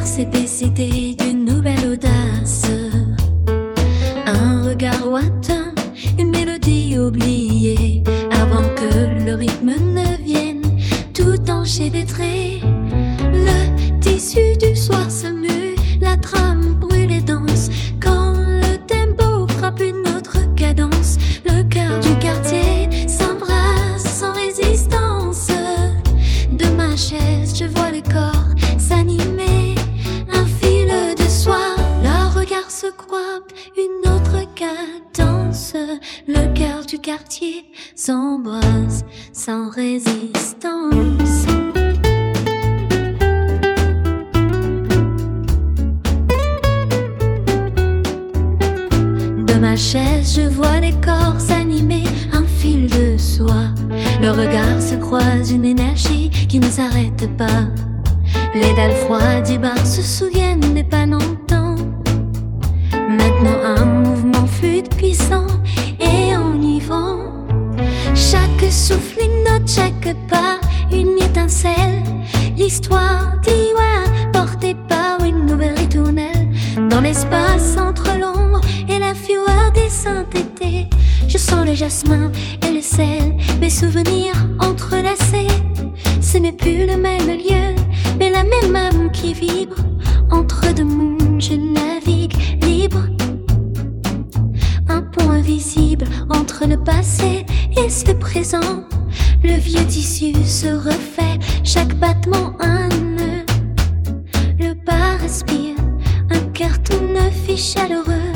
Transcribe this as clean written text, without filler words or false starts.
Sépicité d'une nouvelle audace, un regard lointain, une mélodie oubliée, avant que le rythme ne vienne tout enchevêtrer. Le tissu du soir se mue, la trame brûle et danse, quand le tempo frappe une autre cadence. Le cœur du quartier s'embrasse sans résistance. De ma chaise je vois le corps s'animer, un fil de soie, leurs regards se croisent, une autre cadence. Le cœur du quartier s'embrasse sans résistance. De ma chaise je vois les corps s'animer, un fil de soie, leurs regards se croisent, une énergie qui ne s'arrête pas. Les dalles froides du bar se souviennent des pas longtemps. Maintenant un mouvement fluide puissant et enivrant. Chaque souffle une note, chaque pas une étincelle. L'histoire d'hier portée par une nouvelle ritournelle. Dans l'espace entre l'ombre et la fureur des saintetés, je sens le jasmin et le sel, mes souvenirs entrelacés. Ce n'est plus le même lieu, mais la même âme qui vibre. Entre deux mondes je navigue libre, un pont invisible entre le passé et ce présent. Le vieux tissu se refait, chaque battement un nœud. Le bar respire, un carton neuf et chaleureux.